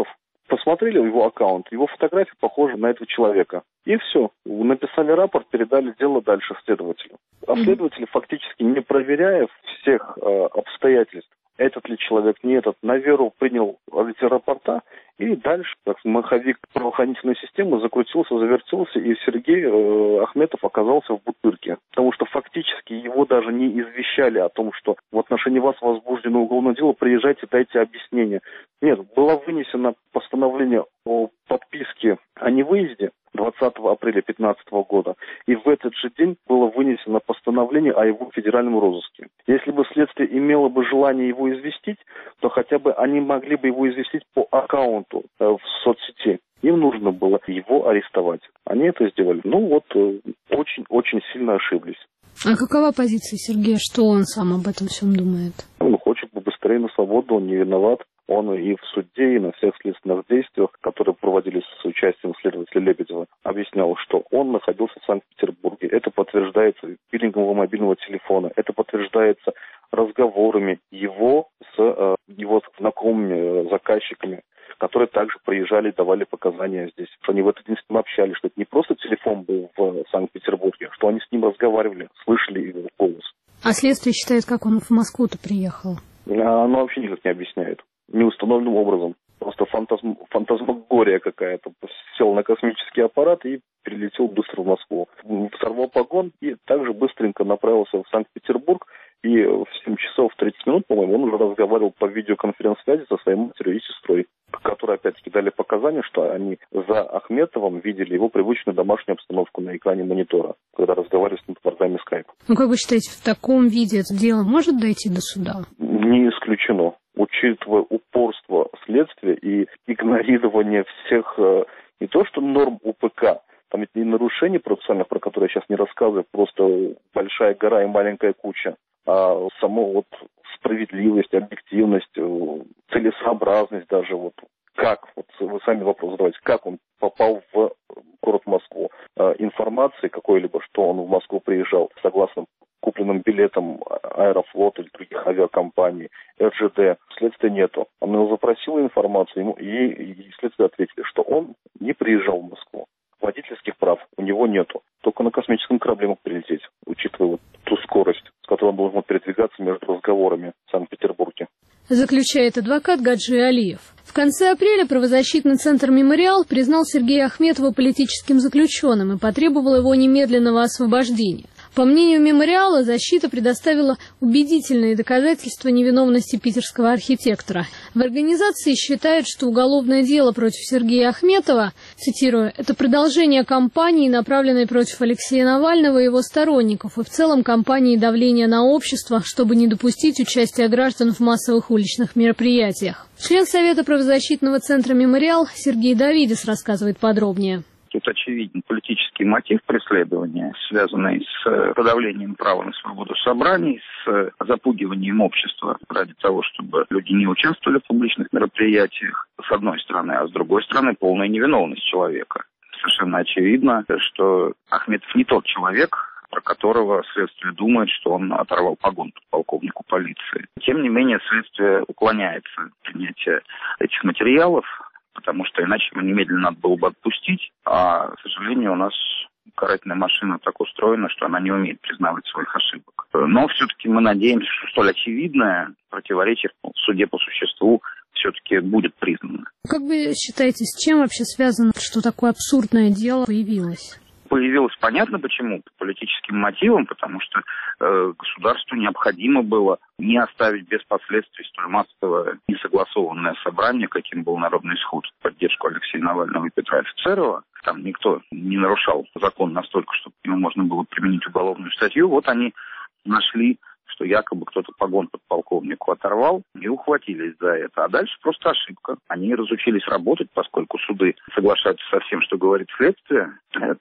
посмотрели его аккаунт, его фотография похожа на этого человека. И все. Написали рапорт, передали дело дальше следователю. А следователи, фактически не проверяя всех э, обстоятельств, этот ли человек, не этот, на веру принял эти рапорта, и дальше, как маховик правоохранительной системы, закрутился, завертелся, и Сергей э, Ахметов оказался в бутырке. Потому что фактически его даже не извещали о том, что в отношении вас возбуждено уголовное дело, приезжайте, дайте объяснение. Нет, было вынесено постановление о подписке о невыезде двадцатого апреля две тысячи пятнадцатого года, и в этот же день было вынесено постановление о его федеральном розыске. Если бы следствие имело бы желание его известить, то хотя бы они могли бы его известить по аккаунту э, в соцсети. Им нужно было его арестовать. Они это сделали. Ну вот, очень-очень э, сильно ошиблись. А какова позиция Сергея? Что он сам об этом всем думает? Он хочет побыстрее на свободу, он не виноват. Он и в суде, и на всех следственных действиях, которые проводились с участием следователя Лебедева, объяснял, что он находился в Санкт-Петербурге. Это подтверждается пилингом его мобильного телефона, это подтверждается разговорами его с э, его знакомыми, э, заказчиками, которые также приезжали и давали показания здесь. Что они в этот день с ним общались, что это не просто телефон был в Санкт-Петербурге, что они с ним разговаривали, слышали его голос. А следствие считает, как он в Москву-то приехал? Оно вообще никак не объясняет. Неустановленным образом. Просто фантазм, фантазмагория какая-то. Сел на космический аппарат и перелетел быстро в Москву. Сорвал погон и также быстренько направился в Санкт-Петербург. И в семь часов тридцать минут, по-моему, он уже разговаривал по видеоконференц-связи со своей матерью и сестрой, которые опять-таки дали показания, что они за Ахметовым видели его привычную домашнюю обстановку на экране монитора, когда разговаривали с ним по программе Skype. Ну, как вы считаете, в таком виде это дело может дойти до суда? Не исключено. Учитывая упорство следствия и игнорирование всех, не то что норм УПК, там ведь не нарушений процессуальных, про которые я сейчас не рассказываю, просто большая гора и маленькая куча, а само вот справедливость, объективность, целесообразность даже вот. Как, вот вы сами вопрос задавайте, как он попал в город Москву? Информации какой-либо, что он в Москву приезжал, согласно купленным билетам Аэрофлота или других авиакомпаний, эр джэ дэ, следствия нету. Она запросила информацию, ему, и, и следствие ответили, что он не приезжал в Москву. Водительских прав у него нету. Только на космическом корабле мог прилететь, учитывая вот ту скорость, с которой он должен передвигаться между разговорами в Санкт-Петербурге. Заключает адвокат Гаджи Алиев. В конце апреля правозащитный центр «Мемориал» признал Сергея Ахметова политическим заключенным и потребовал его немедленного освобождения. По мнению «Мемориала», защита предоставила убедительные доказательства невиновности питерского архитектора. В организации считают, что уголовное дело против Сергея Ахметова, цитирую, «это продолжение кампании, направленной против Алексея Навального и его сторонников, и в целом кампании давления на общество, чтобы не допустить участия граждан в массовых уличных мероприятиях». Член Совета правозащитного центра «Мемориал» Сергей Давидис рассказывает подробнее. Тут очевиден политический мотив преследования, связанный с подавлением права на свободу собраний, с запугиванием общества ради того, чтобы люди не участвовали в публичных мероприятиях, с одной стороны, а с другой стороны, полная невиновность человека. Совершенно очевидно, что Ахметов не тот человек, про которого следствие думает, что он оторвал погон полковнику полиции. Тем не менее, следствие уклоняется от принятия этих материалов, потому что иначе его немедленно надо было бы отпустить, а, к сожалению, у нас карательная машина так устроена, что она не умеет признавать своих ошибок. Но все-таки мы надеемся, что столь очевидное противоречие в суде по существу все-таки будет признано. Как вы считаете, с чем вообще связано, что такое абсурдное дело появилось? Появилось понятно почему, по политическим мотивам, потому что э, государству необходимо было не оставить без последствий столь массовое несогласованное собрание, каким был Народный исход в поддержку Алексея Навального и Петра Офицерова. Там никто не нарушал закон настолько, чтобы ему можно было применить уголовную статью. Вот они нашли, что якобы кто-то погон подполковнику оторвал, и ухватились за это. А дальше просто ошибка. Они разучились работать, поскольку суды соглашаются со всем, что говорит следствие,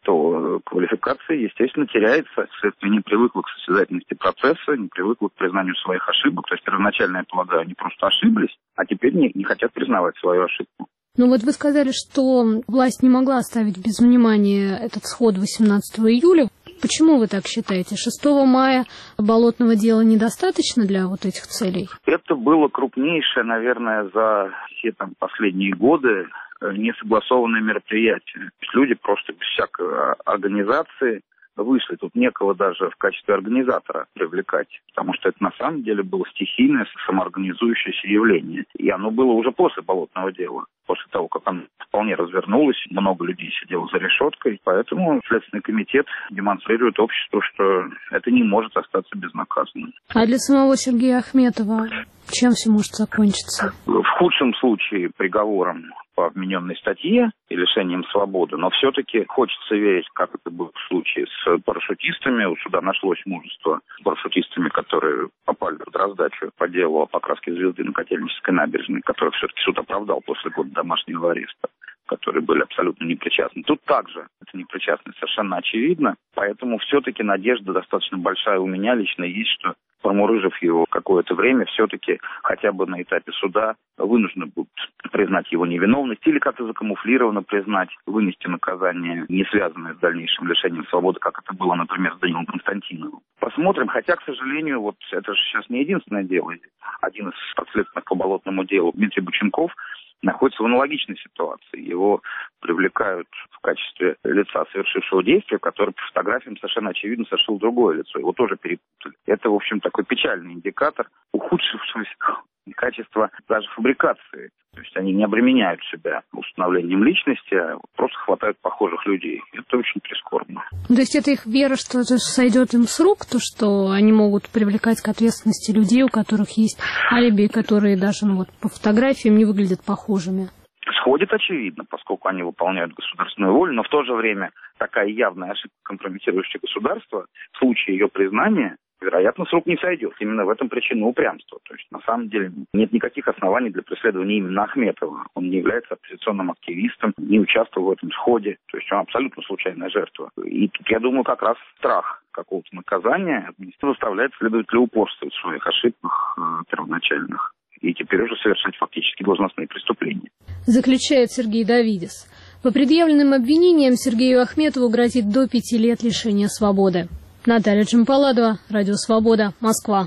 то квалификация, естественно, теряется. Следствие не привыкло к состязательности процесса, не привыкло к признанию своих ошибок. То есть первоначально, я полагаю, они просто ошиблись, а теперь не, не хотят признавать свою ошибку. Ну вот вы сказали, что власть не могла оставить без внимания этот сход восемнадцатого июля. Почему вы так считаете? шестого мая болотного дела недостаточно для вот этих целей? Это было крупнейшее, наверное, за все там последние годы несогласованное мероприятие. То есть люди просто без всякой организации вышли. Тут некого даже в качестве организатора привлекать, потому что это на самом деле было стихийное, самоорганизующееся явление. И оно было уже после Болотного дела. После того, как оно вполне развернулось, много людей сидело за решеткой. Поэтому Следственный комитет демонстрирует обществу, что это не может остаться безнаказанным. А для самого Сергея Ахметова чем все может закончиться? В худшем случае приговором по вмененной статье и лишением свободы, но все-таки хочется верить, как это было в случае с парашютистами. У суда нашлось мужество с парашютистами, которые попали под раздачу по делу о покраске звезды на Котельнической набережной, которых все-таки суд оправдал после года домашнего ареста, которые были абсолютно непричастны. Тут также эта непричастность совершенно очевидна, поэтому все-таки надежда достаточно большая у меня лично есть, что промурыжив его какое-то время, все-таки хотя бы на этапе суда вынуждены будут признать его невиновность или как-то закамуфлированно признать, вынести наказание, не связанное с дальнейшим лишением свободы, как это было, например, с Данилом Константиновым. Посмотрим, хотя, к сожалению, вот это же сейчас не единственное дело. Один из подследственных по Болотному делу, Дмитрий Бученков, находится в аналогичной ситуации. Его привлекают в качестве лица, совершившего действие, которое по фотографиям совершенно очевидно совершил другое лицо. Его тоже перепутали. Это, в общем, такой печальный индикатор ухудшившегося качества даже фабрикации. То есть они не обременяют себя установлением личности, а просто хватают похожих людей. Это очень прискорбно. То есть это их вера, что это сойдет им с рук, то, что они могут привлекать к ответственности людей, у которых есть алиби, которые даже ну, вот, по фотографиям не выглядят похожими? Сходит очевидно, поскольку они выполняют государственную волю, но в то же время такая явная ошибка, компрометирующая государство, в случае ее признания, вероятно, с рук не сойдет. Именно в этом причина упрямства. То есть, на самом деле, нет никаких оснований для преследования именно Ахметова. Он не является оппозиционным активистом, не участвовал в этом сходе. То есть, он абсолютно случайная жертва. И тут, я думаю, как раз страх какого-то наказания заставляет следователя упорствовать в своих ошибках э, первоначальных. И теперь уже совершать фактически должностные преступления. Заключает Сергей Давидис. По предъявленным обвинениям Сергею Ахметову грозит до пяти лет лишения свободы. Наталья Джампаладова, Радио Свобода, Москва.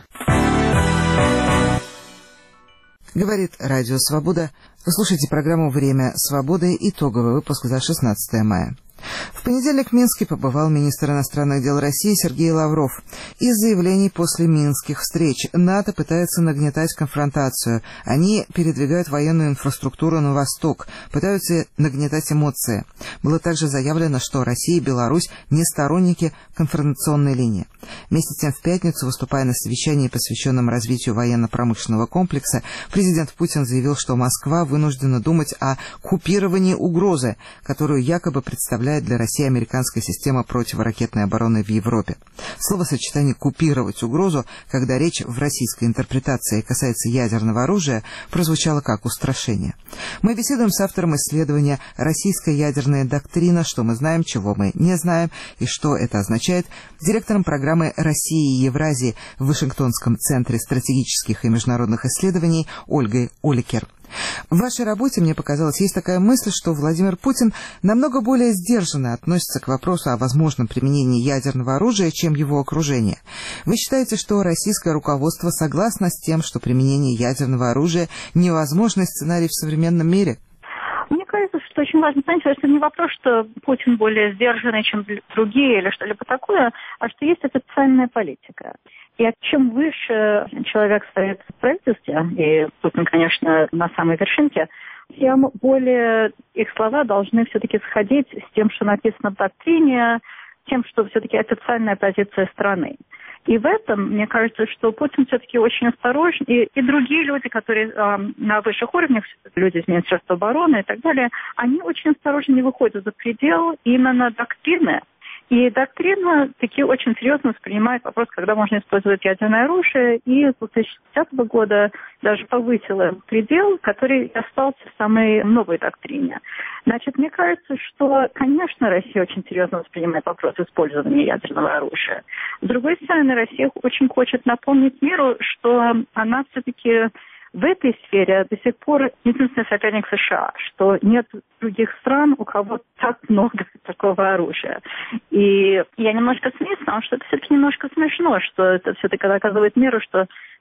Говорит Радио Свобода. Вы слушаете программу «Время свободы», итоговый выпуск за шестнадцатое мая. В понедельник в Минске побывал министр иностранных дел России Сергей Лавров. Из заявлений после минских встреч НАТО пытается нагнетать конфронтацию. Они передвигают военную инфраструктуру на восток, пытаются нагнетать эмоции. Было также заявлено, что Россия и Беларусь не сторонники конфронтационной линии. Вместе с тем, в пятницу, выступая на совещании, посвященном развитию военно-промышленного комплекса, президент Путин заявил, что Москва вынуждена думать о купировании угрозы, которую якобы представляет для России американская система противоракетной обороны в Европе. Словосочетание «купировать угрозу», когда речь в российской интерпретации касается ядерного оружия, прозвучало как устрашение. Мы беседуем с автором исследования «Российская ядерная доктрина. Что мы знаем, чего мы не знаем и что это означает», директором программы «России и Евразии» в Вашингтонском центре стратегических и международных исследований Ольгой Оликер. В вашей работе, мне показалось, есть такая мысль, что Владимир Путин намного более сдержанно относится к вопросу о возможном применении ядерного оружия, чем его окружение. Вы считаете, что российское руководство согласно с тем, что применение ядерного оружия – невозможный сценарий в современном мире? Мне кажется, что очень важно понять, что это не вопрос, что Путин более сдержанный, чем другие или что-либо такое, а что есть официальная политика. И чем выше человек стоит в правительстве, и Путин, конечно, на самой вершинке, тем более их слова должны все-таки сходить с тем, что написано в доктрине, тем, что все-таки официальная позиция страны. И в этом, мне кажется, что Путин все-таки очень осторожен, и, и другие люди, которые э, на высших уровнях, люди из Министерства обороны и так далее, они очень осторожно не выходят за предел именно доктрины. И доктрина таки очень серьезно воспринимает вопрос, когда можно использовать ядерное оружие, и с две тысячи десятого года даже повысила предел, который остался в самой новой доктрине. Значит, мне кажется, что, конечно, Россия очень серьезно воспринимает вопрос использования ядерного оружия. С другой стороны, Россия очень хочет напомнить миру, что она все-таки в этой сфере до сих пор единственный соперник США, что нет других стран, у кого так много такого оружия. И я немножко смеюсь, потому что это все-таки немножко смешно, что это все-таки доказывает миру, что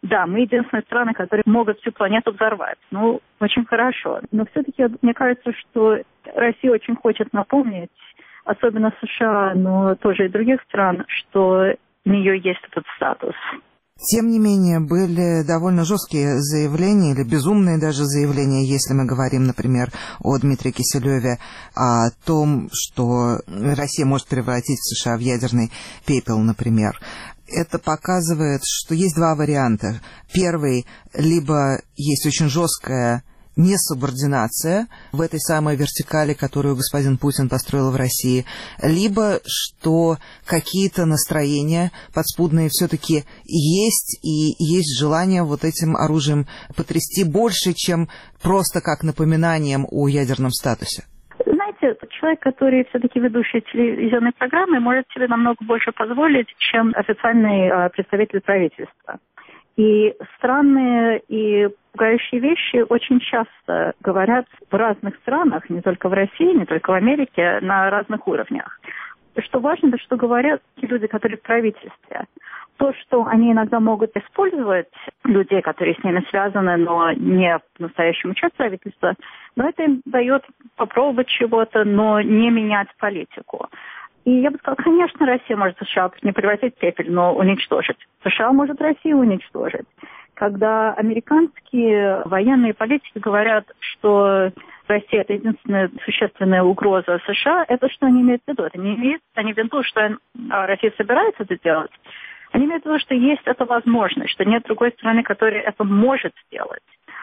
да, мы единственные страны, которые могут всю планету взорвать. Ну, очень хорошо. Но все-таки мне кажется, что Россия очень хочет напомнить, особенно США, но тоже и других стран, что у нее есть этот статус. Тем не менее, были довольно жесткие заявления, или безумные даже заявления, если мы говорим, например, о Дмитрии Киселеве, о том, что Россия может превратить США в ядерный пепел, например. Это показывает, что есть два варианта. Первый, либо есть очень жесткая несубординация в этой самой вертикали, которую господин Путин построил в России, либо что какие-то настроения подспудные все-таки есть, и есть желание вот этим оружием потрясти больше, чем просто как напоминанием о ядерном статусе. Знаете, человек, который все-таки ведущий телевизионной программы, может себе намного больше позволить, чем официальный э, представитель правительства. И странные и пугающие вещи очень часто говорят в разных странах, не только в России, не только в Америке, на разных уровнях. Что важно, это что говорят те люди, которые в правительстве. То, что они иногда могут использовать людей, которые с ними связаны, но не по-настоящему часть правительства, но это им дает попробовать чего-то, но не менять политику. И я бы сказала, конечно, Россия может США не превратить в пепель, но уничтожить. США может Россию уничтожить. Когда американские военные политики говорят, что Россия – это единственная существенная угроза США, это что они имеют в виду? Это не имеют, они имеют в виду, что Россия собирается это делать. Они имеют в виду, что есть эта возможность, что нет другой страны, которая это может сделать.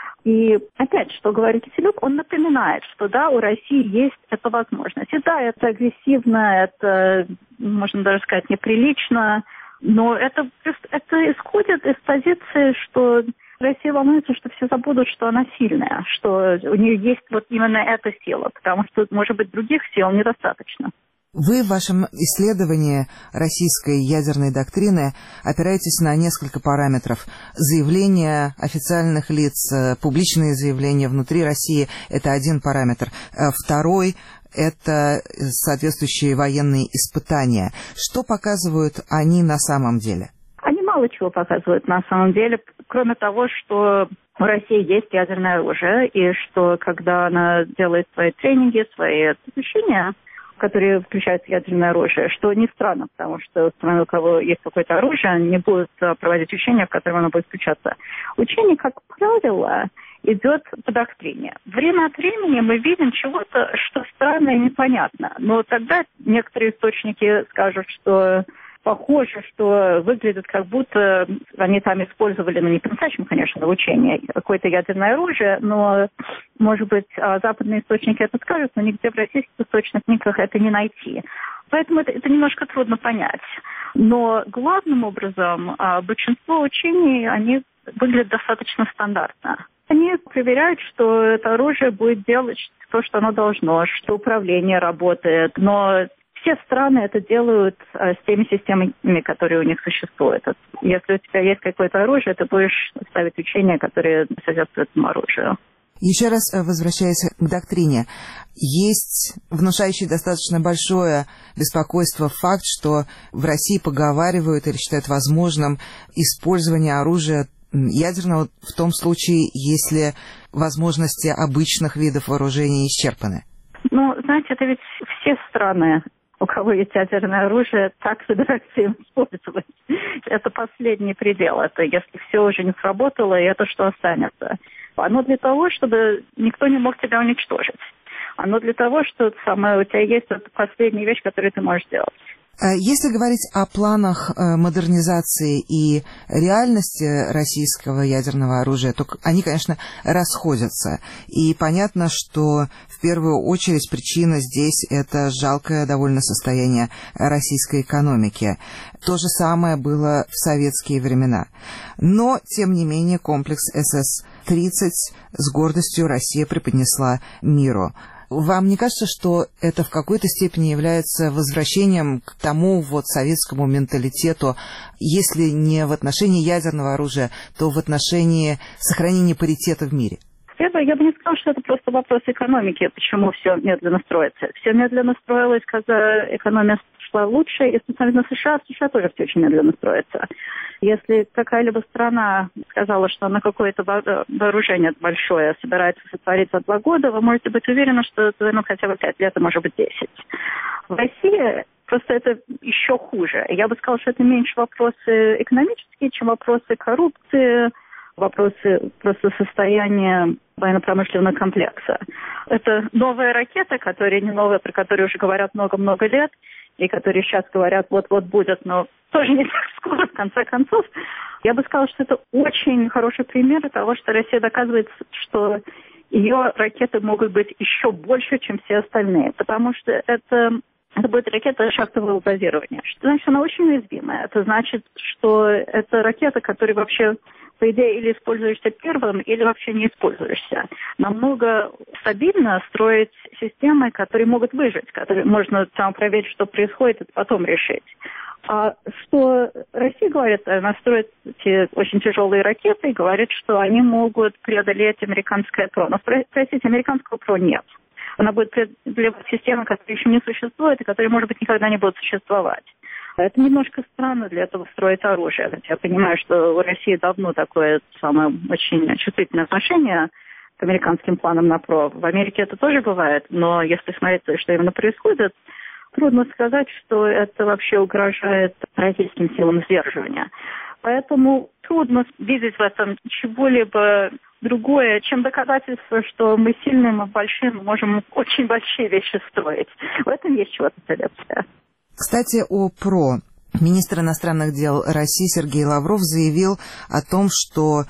И опять, что говорит Киселев, он напоминает, что да, у России есть эта возможность. И да, это агрессивно, это, можно даже сказать, неприлично, но это, это исходит из позиции, что Россия волнуется, что все забудут, что она сильная, что у нее есть вот именно эта сила, потому что, может быть, других сил недостаточно. Вы в вашем исследовании российской ядерной доктрины опираетесь на несколько параметров. Заявления официальных лиц, публичные заявления внутри России – это один параметр. Второй – это соответствующие военные испытания. Что показывают они на самом деле? Они мало чего показывают на самом деле, кроме того, что у России есть ядерное оружие, и что когда она делает свои тренинги, свои обучения, которые включают ядерное оружие, что не странно, потому что страны, у кого есть какое-то оружие, не будут проводить учения, в котором оно будет включаться. Учение, как правило, идет по доктрине. Время от времени мы видим чего-то, что странно и непонятно. Но тогда некоторые источники скажут, что похоже, что выглядит как будто они там использовали, ну не по-настоящему, конечно, в учении, какое-то ядерное оружие, но, может быть, западные источники это скажут, но нигде в российских источниках это не найти. Поэтому это, это немножко трудно понять. Но главным образом большинство учений, они выглядят достаточно стандартно. Они проверяют, что это оружие будет делать то, что оно должно, что управление работает, но все страны это делают а, с теми системами, которые у них существуют. Если у тебя есть какое-то оружие, ты будешь ставить учения, которые соответствуют этому оружию. Еще раз возвращаясь к доктрине, есть внушающий достаточно большое беспокойство факт, что в России поговаривают или считают возможным использование оружия ядерного в том случае, если возможности обычных видов вооружения исчерпаны. Ну, знаете, это ведь все страны, у кого есть ядерное оружие, так собираются им использовать. Это последний предел. Это если все уже не сработало, и это что останется. Оно для того, чтобы никто не мог тебя уничтожить. Оно для того, что самое, у тебя есть это последняя вещь, которую ты можешь сделать. Если говорить о планах модернизации и реальности российского ядерного оружия, то они, конечно, расходятся. И понятно, что в первую очередь причина здесь – это жалкое довольно состояние российской экономики. То же самое было в советские времена. Но, тем не менее, комплекс эс эс тридцать с гордостью Россия преподнесла миру. Вам не кажется, что это в какой-то степени является возвращением к тому вот советскому менталитету, если не в отношении ядерного оружия, то в отношении сохранения паритета в мире? Я бы, я бы не сказала, что это просто вопрос экономики, почему все медленно строится. Все медленно строилось, когда экономия шла лучше, и на США, США тоже все очень медленно строится. Если какая-либо страна сказала, что на какое-то вооружение большое собирается сотворить за два года, вы можете быть уверены, что это ну, хотя бы пять лет, а может быть десять. В России просто это еще хуже. Я бы сказала, что это меньше вопросы экономические, чем вопросы коррупции, вопросы просто состояния военно-промышленного комплекса. Это новая ракета, которая не новая, про которую уже говорят много-много лет, и которые сейчас говорят, вот-вот будет, но тоже не так скоро, в конце концов. Я бы сказала, что это очень хороший пример того, что Россия доказывает, что ее ракеты могут быть еще больше, чем все остальные, потому что это, это будет ракета шахтового базирования. Что значит, она очень уязвимая. Это значит, что это ракета, которая вообще, по идее, или используешься первым, или вообще не используешься. Намного стабильно строить системы, которые могут выжить, которые можно там проверить, что происходит, и потом решить. А что Россия говорит, она строит эти очень тяжелые ракеты и говорит, что они могут преодолеть американское ПРО. Но, простите, американского ПРО нет. Она будет преодолевать системы, которые еще не существуют и которые, может быть, никогда не будут существовать. Это немножко странно для этого строить оружие. Хотя я понимаю, что у России давно такое самое очень чувствительное отношение к американским планам на ПРО. В Америке это тоже бывает, но если смотреть, что именно происходит, трудно сказать, что это вообще угрожает российским силам сдерживания. Поэтому трудно видеть в этом чего-либо другое, чем доказательство, что мы сильные, мы большие, мы можем очень большие вещи строить. В этом есть чего-то целебное. Кстати, о ПРО. Министр иностранных дел России Сергей Лавров заявил о том, что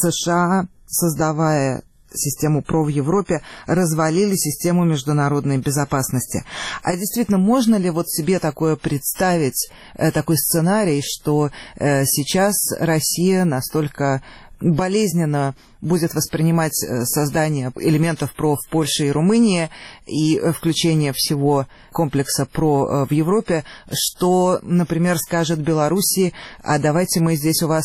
США, создавая систему ПРО в Европе, развалили систему международной безопасности. А действительно, можно ли вот себе такое представить, э, такой сценарий, что э, сейчас Россия настолько болезненно будет воспринимать создание элементов ПРО в Польше и Румынии и включение всего комплекса ПРО в Европе, что, например, скажет Белоруссии, а давайте мы здесь у вас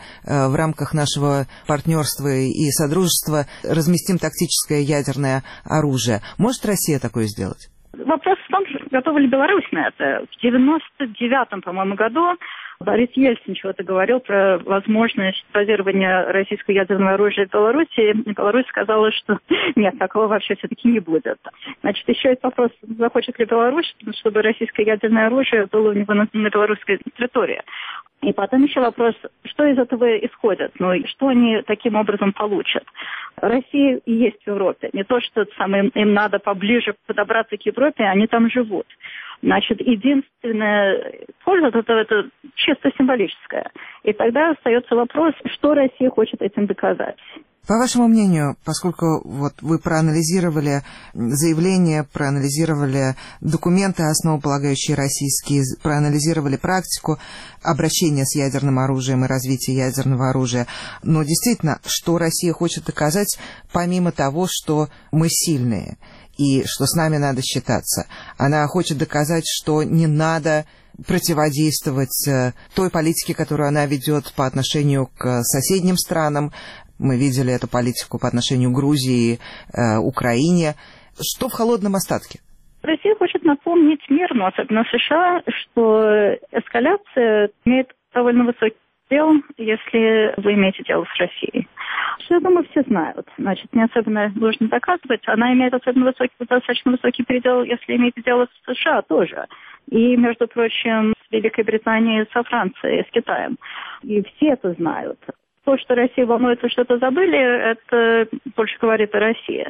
в рамках нашего партнерства и содружества разместим тактическое ядерное оружие. Может Россия такое сделать? Вопрос в том, готова ли Беларусь на это. В девяносто девятом, по-моему, году Борис Ельцин чего-то говорил про возможность базирования российского ядерного оружия в Беларуси. И Беларусь сказала, что нет, такого вообще все-таки не будет. Значит, еще есть вопрос, захочет ли Беларусь, чтобы российское ядерное оружие было у него на, на белорусской территории. И потом еще вопрос, что из этого исходит, ну и что они таким образом получат. Россия и есть в Европе. Не то, что самое, им надо поближе подобраться к Европе, они там живут. Значит, единственная польза от этого это чисто символическая. И тогда остается вопрос, что Россия хочет этим доказать. По вашему мнению, поскольку вот вы проанализировали заявления, проанализировали документы, основополагающие российские, проанализировали практику обращения с ядерным оружием и развития ядерного оружия, но действительно, что Россия хочет доказать, помимо того, что мы сильные и что с нами надо считаться? Она хочет доказать, что не надо противодействовать той политике, которую она ведет по отношению к соседним странам. Мы видели эту политику по отношению к Грузии, э, Украине. Что в холодном остатке? Россия хочет напомнить миру, особенно США, что эскаляция имеет довольно высокий предел, если вы имеете дело с Россией. Что, я думаю, все знают. Значит, не особенно нужно доказывать. Она имеет особенно высокий, достаточно высокий предел, если имеете дело с США тоже. И, между прочим, с Великой Британией, со Францией, с Китаем. И все это знают. То, что Россия волнуется, что-то забыли, это больше говорит о России.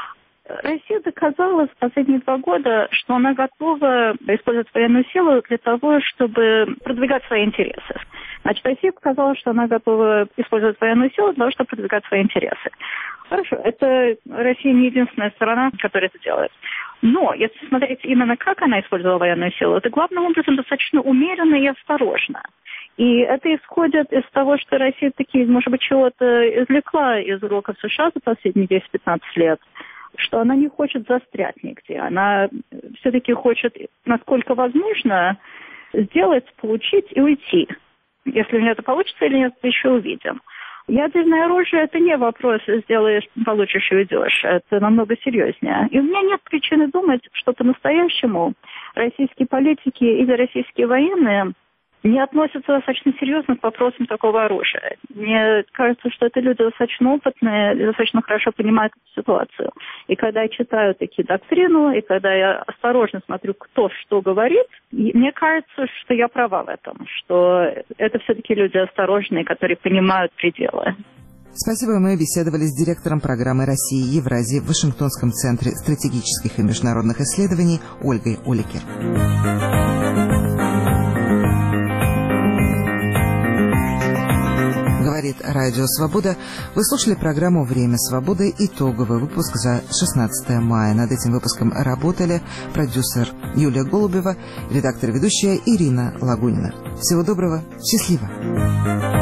Россия доказала в последние два года, что она готова использовать военную силу для того, чтобы продвигать свои интересы. Значит, Россия показала, что она готова использовать военную силу для того, чтобы продвигать свои интересы. Хорошо, это Россия не единственная страна, которая это делает. Но, если смотреть именно, как она использовала военную силу, это главным образом достаточно умеренно и осторожно. И это исходит из того, что Россия таки, может быть, чего-то извлекла из уроков США за последние десять-пятнадцать лет, что она не хочет застрять нигде. Она все-таки хочет, насколько возможно, сделать, получить и уйти. Если у нее это получится или нет, еще увидим. Ядерное оружие – это не вопрос «сделаешь, получишь и уйдешь». Это намного серьезнее. И у меня нет причины думать, что по-настоящему российские политики или российские военные не относятся достаточно серьезно к вопросам такого оружия. Мне кажется, что это люди достаточно опытные, достаточно хорошо понимают эту ситуацию. И когда я читаю такие доктрину, и когда я осторожно смотрю, кто что говорит, мне кажется, что я права в этом, что это все-таки люди осторожные, которые понимают пределы. Спасибо, мы беседовали с директором программы России и Евразии в Вашингтонском центре стратегических и международных исследований Ольгой Оликер. Говорит Радио Свобода. Вы слушали программу «Время свободы», итоговый выпуск за шестнадцатое мая. Над этим выпуском работали продюсер Юлия Голубева, редактор и ведущая Ирина Лагунина. Всего доброго, счастливо!